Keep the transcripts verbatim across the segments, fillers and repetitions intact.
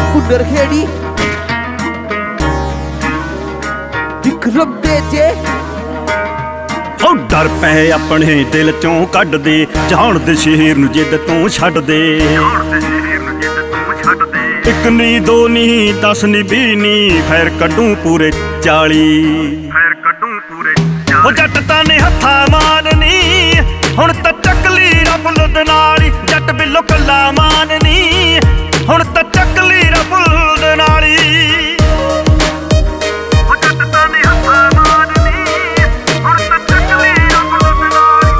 ਪੁੱਲਰ ਖੇੜੀ ਵਿਕਰਮ ਦੇ ਜੇ ਹੋ ਡਰ ਪੈ ਆਪਣੇ ਦਿਲ ਚੋਂ ਕੱਢ ਦੇ, ਜਾਣ ਦੇ ਸ਼ਹਿਰ ਨੂੰ ਜਿੱਦ ਤੂੰ ਛੱਡ ਦੇ। ਇੱਕ ਨੀ ਦੋ ਨੀ ਦਸ ਨੀ ਵੀਹ ਨੀ ਫੇਰ ਕੱਢੂ ਪੂਰੇ ਚਾਲੀ। ਹੋ ਜੱਟ ਤਾਂ ਨੇ ਹੱਥਾਂ ਮਾਰਨੀ, ਹੁਣ ਤਾਂ ਚੱਕ ਲਈ ਰੱਬ ਲੁੱਦ ਨਾਲੀ। ਜੱਟ ਬਿੱਲੋ ਕੱਲਾ ਮਾਨਨੀ, ਹੁਣ ਤਾਂ ਚੱਕ ਲਈ ਰੱਬ ਲੁੱਦ ਨਾਲੀ। ਹੋ ਜੱਟ ਤਾਂ ਨੇ ਹੱਥਾਂ ਮਾਰਨੀ, ਹੁਣ ਤਾਂ ਚੱਕ ਲਈ ਰੱਬ ਲੁੱਦ ਨਾਲੀ।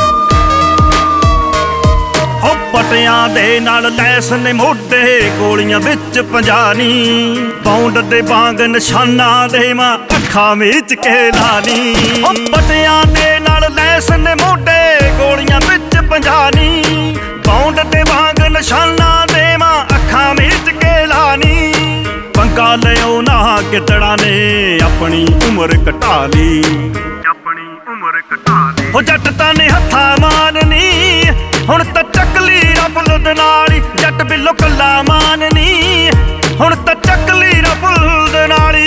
ਹੋ ਪਟਿਆਂ ਦੇ ਨਾਲ ਲੈਸ ਨੇ ਮੋਢੇ, ਗੋਲੀਆਂ ਵਿੱਚ ਪੰਜਾਨੀ। ਬੌਂਡ ਦੇ ਵਾਂਗ ਨਿਸ਼ਾਨਾ ਦੇ ਮਾਂ ਅੱਖਾਂ ਵਿੱਚ ਕੇ ਲਾਨੀ। ਹੋ ਪਟਿਆਂ ਦੇ ਨਾਲ ਲੈਸ ਨੇ ਮੋਢੇ, ਗੋਲੀਆਂ ਵਿੱਚ ਪੰਜਾਨੀ। ਬੌਂਡ ਦੇ ਵਾਂਗ ਨਿਸ਼ਾਨਾ ਦੇ ਮਾਂ ਅੱਖਾਂ ਵਿੱਚ ਕੇ ਲਾਨੀ। ਪੰਗਾ ਲਿਓ ਨਾ ਗਿੱਦੜਾਂ ਨੇ ਆਪਣੀ ਉਮਰ ਘਟਾ ਲਈ, ਆਪਣੀ ਉਮਰ ਘਟਾ ਲਈ। ਹੋ ਜੱਟ ਤਾਂ ਨੇ ਹੱਥਾਂ ਮਾਰਨੀ, ਹੁਣ ਤਾਂ ਚੱਕ ਲਈ ਰੱਬ ਲੁੱਦ ਨਾਲੀ। ਜੱਟ ਬਿੱਲੋ ਕੱਲਾ ਮਾਨਨੀ, ਹੁਣ ਤਾਂ ਚੱਕ ਲਈ ਰੱਬ ਲੁੱਦ ਨਾਲੀ।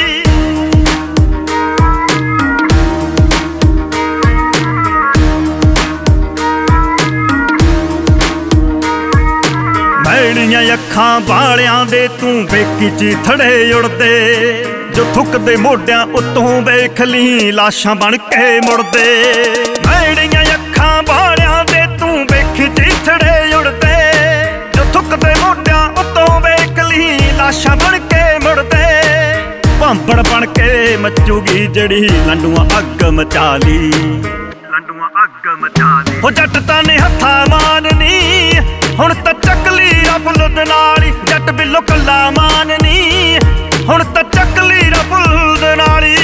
ਮੈਲੀਆਂ ਅੱਖਾਂ ਵਾਲਿਆਂ ਦੇ ਤੂੰ ਵੇਖੀ ਜੀ ਥੜੇ ਉੜਦੇ। ਜੋ ਥੁੱਕਦੇ ਮੋਢਿਆਂ ਉੱਤੋਂ ਵੇਖ ਲਈ ਲਾਸ਼ਾਂ ਬਣ ਕੇ ਮੁੜਦੇ। ਮੈਲੀਆਂ ਅੱਖਾਂ ਵਾਲਿਆਂ ਦੇ ਤੂੰ ਵੇਖੀ ਜੀ ਥੜੇ ਉੜਦੇ। ਜੋ ਥੁੱਕਦੇ ਮੋਢਿਆਂ ਉੱਤੋਂ ਵੇਖ ਲਈ ਲਾਸ਼ਾਂ ਬਣ ਕੇ ਮੁੜਦੇ। ਭਾਂਬੜ ਬਣ ਕੇ ਮੱਚੂਗੀ ਜਿਹੜੀ ਲੰਡੂਆਂ ਅੱਗ ਮਚਾ ਲਈ, ਲੰਡੂਆਂ ਅੱਗ ਮਚਾ ਲਈ। ਹੋ ਜੱਟ ਤਾਂ ਨੇ ਹੱਥਾਂ ਮਾਰਨੀ, ਹੁਣ ਤਾਂ ਚੱਕ ਲਈ ਰੱਬ ਲੁੱਦ ਨਾਲੀ। ਜੱਟ ਬਿੱਲੋ ਕੱਲਾ ਮਾਨਨੀ, ਹੁਣ ਤਾਂ ਚੱਕ ਲਈ ਰੱਬ ਲੁੱਦ ਨਾਲੀ।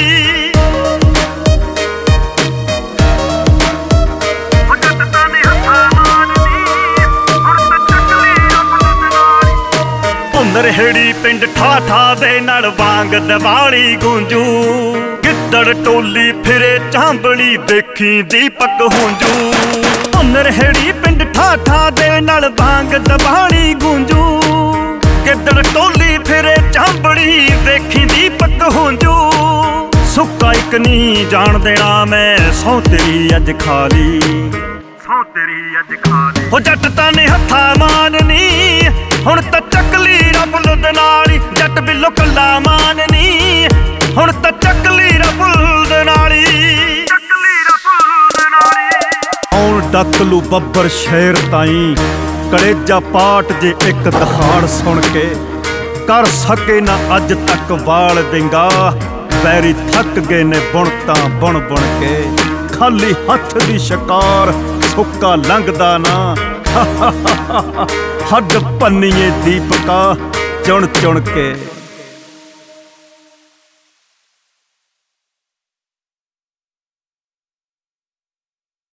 ਹੋ ਜੱਟ ਤਾਂ ਨੇ ਹੱਥਾਂ ਮਾਰਨੀ, ਹੁਣ ਤਾਂ ਚੱਕ ਲਈ ਰੱਬ ਲੁੱਦ ਨਾਲੀ। ਭੁੰਨਰ ਹੇੜੀ ਪਿੰਡ ਠਾਠਾ ਦੇ ਨਾਲ ਵਾਂਗ ਦਿਵਾਲੀ ਗੂੰਜੂ। ਗਿੱਦੜ ਟੋਲੀ ਫਿਰੇ ਚਾਂਬਲੀ ਦੇਖੀ ਦੀਪਕ ਹੁੰਜੂ। ਭੁੰਨਰ ਹੇੜੀ ਪਿੰਡ ਠਾਠਾ ਦੇ ਨਾਲ ਵਾਂਗ ਦਿਵਾਲੀ ਗੂੰਜੂ। ਗਿੱਦੜ ਟੋਲੀ ਫਿਰੇ ਚਾਂਬਲੀ ਵੇਖੀ ਦੀਪਕ ਹੁੰਜੂ। ਸੁੱਕਾ ਇੱਕ ਨੀ ਜਾਣ ਦੇਣਾ ਮੈਂ, ਸਹੁੰ ਤੇਰੀ ਅੱਜ ਖਾ ਲਈ, ਸਹੁੰ ਤੇਰੀ ਅੱਜ ਖਾ ਲਈ। ਹੋ ਜੱਟ ਤਾਂ ਨੇ ਹੱਥਾਂ ਮਾਰਨੀ, ਹੁਣ ਤਾਂ ਚੱਕ ਲਈ ਰੱਬ ਲੁੱਦ ਨਾਲੀ। ਜੱਟ ਬਿੱਲੋ ਕੱਲਾ ਮਾਨਨੀ, ਹੁਣ ਤਾਂ ਚੱਕ ਲਈ ਰੱਬ ਲੁੱਦ ਨਾਲੀ, ਚੱਕ ਲਈ ਰੱਬ ਲੁੱਦ ਨਾਲੀ। ਆਉਣ ਡੱਕ ਲੂ ਬੱਬਰ ਸ਼ੇਰ ਤਾਈਂ ਕਲੇਜਾ ਪਾਟ ਜੇ ਇੱਕ ਦਹਾੜ ਸੁਣ ਕੇ। ਕਰ ਸਕੇ ਨਾ ਅੱਜ ਤੱਕ ਵਾਲ ਵਿੰਗਾ, ਪੈਰੀ ਥੱਕ ਗਏ ਨੇ ਬੁਣ ਤਾਂ ਬੁਣ ਬੁਣ ਕੇ। ਖਾਲੀ ਹੱਥ ਦੀ ਸ਼ਿਕਾਰ ਸੁੱਕਾ ਲੰਘਦਾ ਨਾ, ਹੱਡ ਪੰਨੀਏ ਦੀਪਕਾ ਚੁਣ ਚੁਣ ਕੇ।